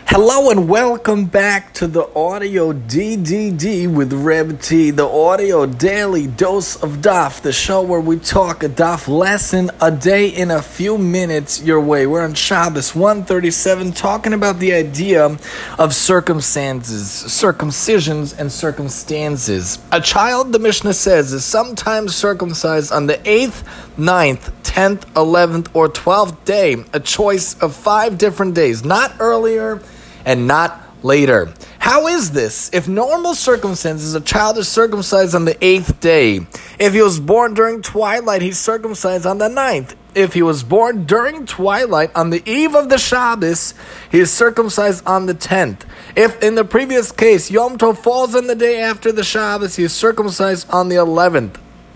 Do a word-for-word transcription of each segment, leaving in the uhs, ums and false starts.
Hello and welcome back to the Audio D D D with Reb T, the audio daily dose of Daf, the show where we talk a Daf lesson a day in a few minutes your way. We're on Shabbos one thirty-seven talking about the idea of circumstances, circumcisions and circumstances. A child, the Mishnah says, is sometimes circumcised on the eighth, ninth, tenth, eleventh, or twelfth day, a choice of five different days, not earlier and not later. How is this? If normal circumstances, a child is circumcised on the eighth day. If he was born during twilight, he's circumcised on the ninth. If he was born during twilight on the eve of the Shabbos, he is circumcised on the tenth. If in the previous case, Yom Tov falls on the day after the Shabbos, he is circumcised on the eleventh.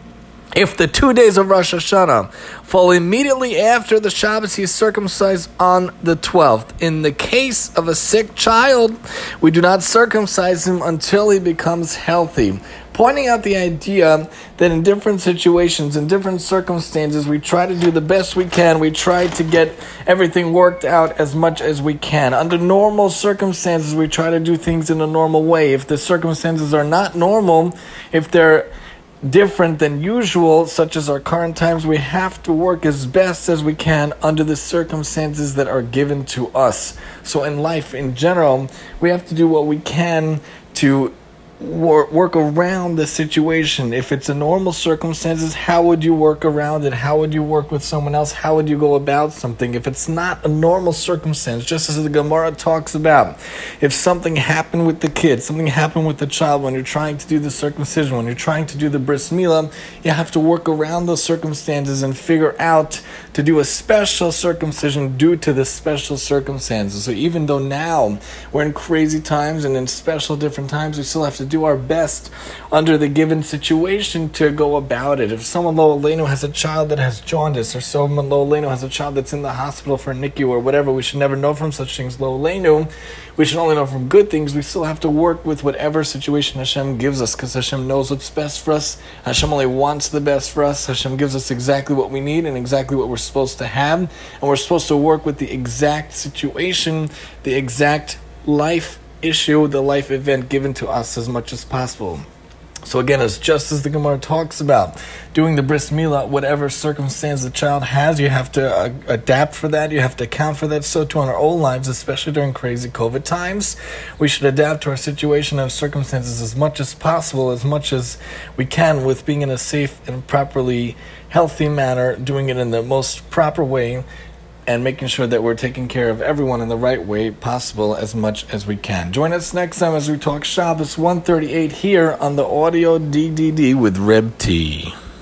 If the two days of Rosh Hashanah fall immediately after the Shabbos, he is circumcised on the twelfth. In the case of a sick child, we do not circumcise him until he becomes healthy. Pointing out the idea that in different situations, in different circumstances, we try to do the best we can. We try to get everything worked out as much as we can. Under normal circumstances, we try to do things in a normal way. If the circumstances are not normal, if they're different than usual, such as our current times, we have to work as best as we can under the circumstances that are given to us. So in life in general, we have to do what we can to wor- work around the situation. If it's a normal circumstances, how would you work around it? How would you work with someone else? How would you go about something? If it's not a normal circumstance, just as the Gemara talks about, if something happened with the kid, something happened with the child when you're trying to do the circumcision, when you're trying to do the bris milah, you have to work around those circumstances and figure out to do a special circumcision due to the special circumstances. So even though now we're in crazy times and in special different times, we still have to do our best under the given situation to go about it. If someone lo aleinu has a child that has jaundice, or someone lo aleinu has a child that's in the hospital for N I C U or whatever, we should never know from such things lo aleinu. We should only know from good things. We still have to work with whatever situation Hashem gives us, because Hashem knows what's best for us. Hashem only wants the best for us. Hashem gives us exactly what we need and exactly what we're supposed to have, and we're supposed to work with the exact situation, the exact life issue, the life event given to us as much as possible. So again, it's just as the Gemara talks about, doing the bris milah, whatever circumstance the child has, you have to uh, adapt for that, you have to account for that. So too in our own lives, especially during crazy COVID times, we should adapt to our situation and circumstances as much as possible, as much as we can, with being in a safe and properly healthy manner, doing it in the most proper way, and making sure that we're taking care of everyone in the right way possible as much as we can. Join us next time as we talk Shabbos one thirty-eight here on the Audio D D D with Reb T.